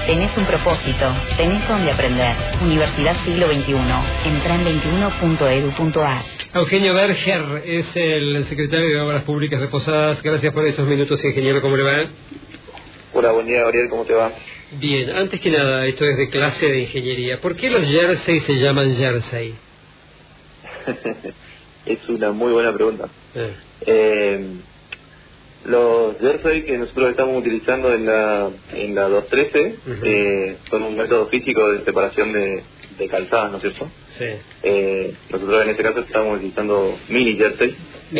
Tenés un propósito, tenés donde aprender. Universidad Siglo XXI. Entra en 21.edu.ar. Eugenio Berger es el secretario de Obras Públicas de Posadas. Gracias por estos minutos, ingeniero. ¿Cómo le va? Hola, buen día, Gabriel. ¿Cómo te va? Bien. Antes que nada, esto es de clase de ingeniería. ¿Por qué los jersey se llaman jersey? Es una muy buena pregunta. Los jersey que nosotros estamos utilizando en la 213 son un método físico de separación de calzadas, ¿no es cierto? Sí. Nosotros en este caso estamos utilizando mini jersey.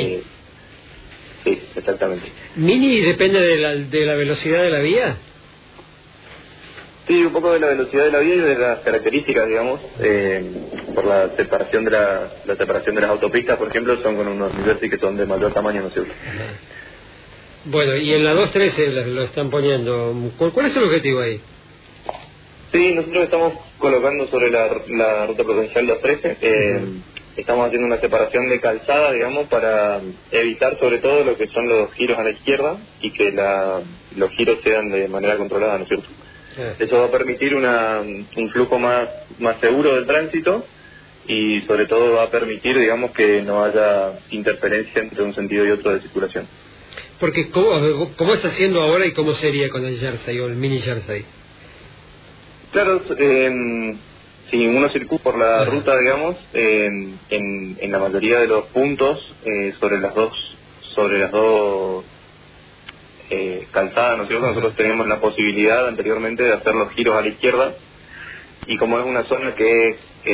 Sí, exactamente. ¿Mini depende de la velocidad de la vía? Sí, un poco de la velocidad de la vía y de las características, digamos, por la separación de la separación de las autopistas, por ejemplo, son con unos jersey que son de mayor tamaño, ¿no es cierto? Bueno, y en la 213 lo están poniendo. ¿Cuál es el objetivo ahí? Sí, nosotros estamos colocando sobre la ruta provincial 213, estamos haciendo una separación de calzada, digamos, para evitar sobre todo lo que son los giros a la izquierda y que los giros sean de manera controlada, ¿no es cierto? Eso va a permitir un flujo más seguro del tránsito y sobre todo va a permitir, digamos, que no haya interferencia entre un sentido y otro de circulación. Porque ¿cómo está haciendo ahora y cómo sería con el jersey o el mini jersey? Claro, si uno circula por la ruta, digamos, en la mayoría de los puntos sobre las dos calzadas, ¿no es cierto? Nosotros teníamos la posibilidad anteriormente de hacer los giros a la izquierda y como es una zona que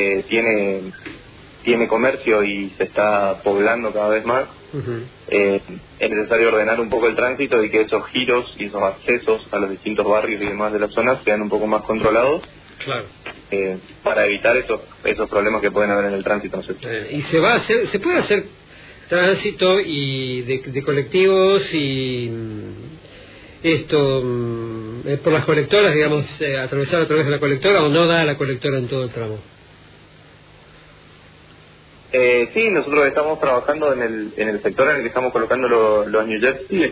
tiene comercio y se está poblando cada vez más, es necesario ordenar un poco el tránsito y que esos giros y esos accesos a los distintos barrios y demás de la zona sean un poco más controlados. Claro. Para evitar esos problemas que pueden haber en el tránsito, ¿no es cierto? Y se puede hacer tránsito y de colectivos y por las colectoras, digamos, atravesar a través de la colectora, o no da la colectora en todo el tramo. Sí, nosotros estamos trabajando en el sector en el que estamos colocando los New Jersey.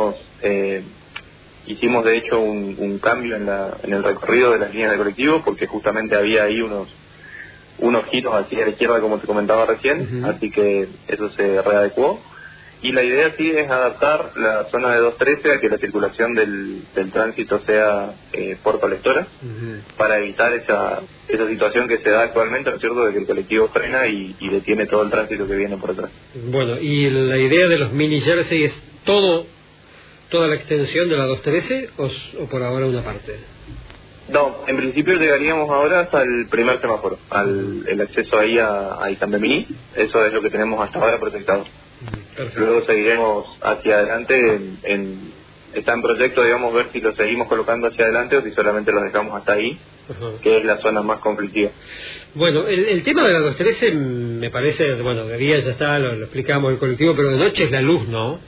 Hicimos de hecho un cambio en el recorrido de las líneas de colectivos porque justamente había ahí unos giros hacia la izquierda, como te comentaba recién, así que eso se readecuó. Y la idea sí es adaptar la zona de 213 a que la circulación del tránsito sea por colectora, para evitar esa situación que se da actualmente, ¿no es cierto?, de que el colectivo frena y detiene todo el tránsito que viene por atrás. Bueno, ¿y la idea de los mini jersey es toda la extensión de la 213 o por ahora una parte? No, en principio llegaríamos ahora hasta el primer semáforo, el acceso ahí a Itambemini. Eso es lo que tenemos hasta ahora proyectado. Perfecto. Luego seguiremos hacia adelante, está en proyecto, digamos, ver si lo seguimos colocando hacia adelante o si solamente los dejamos hasta ahí, que es la zona más conflictiva. Bueno, el tema de la 213 me parece, bueno, de día ya está, lo explicamos el colectivo, pero de noche es la luz, ¿no?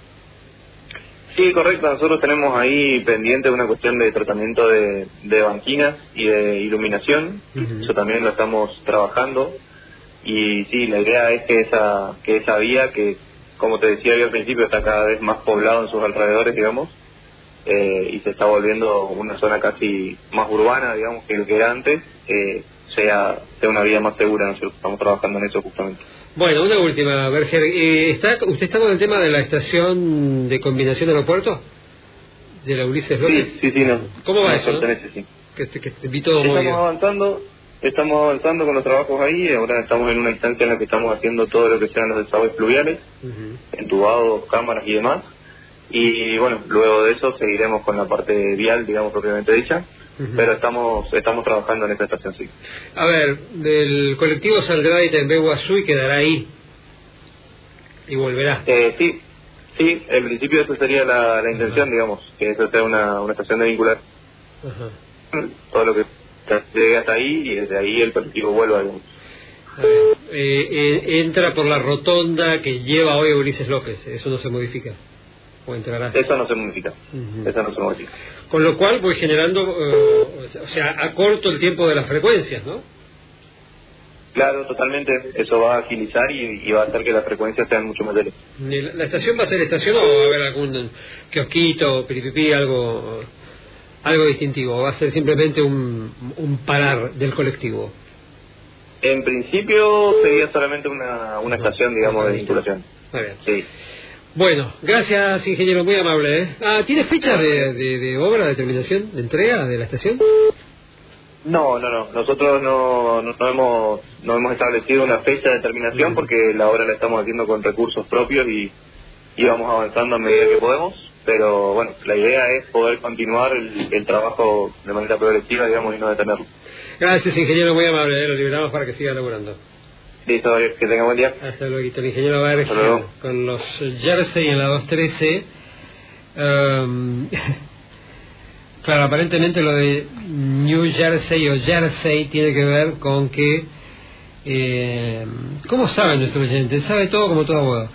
Sí, correcto. Nosotros tenemos ahí pendiente una cuestión de tratamiento de banquinas y de iluminación. Eso también lo estamos trabajando. Y sí, la idea es que esa vía, que como te decía yo al principio, está cada vez más poblado en sus alrededores, digamos, y se está volviendo una zona casi más urbana, digamos, que lo que era antes, sea una vía más segura. Nosotros estamos trabajando en eso justamente. Bueno, una última, Berger. ¿Usted está con el tema de la estación de combinación de aeropuertos? ¿De la Ulises López? Sí, no. ¿Cómo va eso? Sí. Que vi todo muy bien. Estamos avanzando con los trabajos ahí. Ahora estamos en una instancia en la que estamos haciendo todo lo que sean los desagües pluviales, entubados, cámaras y demás. Y bueno, luego de eso seguiremos con la parte vial, digamos, propiamente dicha. Pero estamos trabajando en esta estación, sí. A ver, del colectivo saldrá de Itambé-Guazú y quedará ahí. Y volverá. Sí, en principio esa sería la intención, digamos, que eso sea una estación de vincular. Todo lo que llegue hasta ahí y desde ahí el colectivo vuelva, digamos. A ver, entra por la rotonda que lleva hoy a Ulises López, eso no se modifica. ¿O entrará? Eso no se modifica. Eso no se modifica. Con lo cual voy generando, o sea, acorto el tiempo de las frecuencias, ¿no? Claro, totalmente. Eso va a agilizar y va a hacer que las frecuencias sean mucho mayores. ¿La estación va a ser estación o va a haber algún kiosquito, piripipí, algo algo distintivo? ¿Va a ser simplemente un parar del colectivo? En principio sería solamente una estación, digamos, de vinculación. Muy bien. Sí. Bueno, gracias, ingeniero, muy amable, ¿eh? ¿Tiene fecha de obra, de terminación, de entrega de la estación? No. Nosotros no hemos establecido una fecha de terminación porque la obra la estamos haciendo con recursos propios y vamos avanzando a medida que podemos. Pero bueno, la idea es poder continuar el trabajo de manera progresiva, digamos, y no detenerlo. Gracias, ingeniero, muy amable, lo liberamos para que siga laburando. Listo, que tenga buen día. Hasta luego, el ingeniero Berger con los Jersey en la 213. Claro, aparentemente lo de New Jersey o Jersey tiene que ver con que ¿cómo saben nuestro oyente? Sabe todo como todo abogado.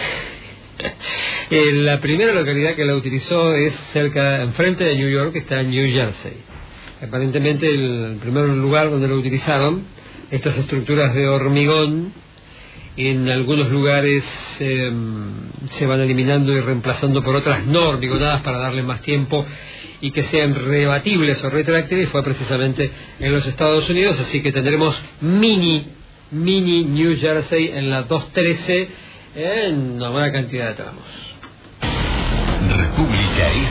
La primera localidad que la utilizó es enfrente de New York, está en New Jersey. Aparentemente el primer lugar donde lo utilizaron, estas estructuras de hormigón, en algunos lugares se van eliminando y reemplazando por otras no hormigonadas para darle más tiempo y que sean rebatibles o retráctiles, fue precisamente en los Estados Unidos, así que tendremos mini New Jersey en la 213 en una buena cantidad de tramos. República es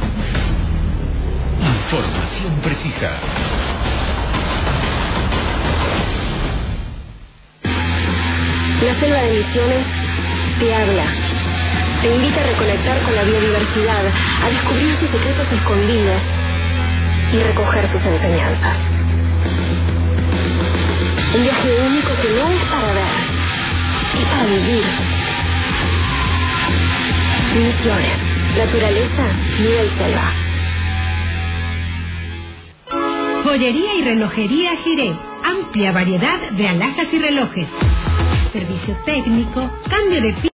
información precisa. La selva de Misiones te habla, te invita a reconectar con la biodiversidad, a descubrir sus secretos escondidos y recoger sus enseñanzas. Un viaje único que no es para ver, es para vivir. Misiones, naturaleza, vida y selva. Joyería y relojería Giré. Amplia variedad de alhajas y relojes. Servicio técnico, cambio de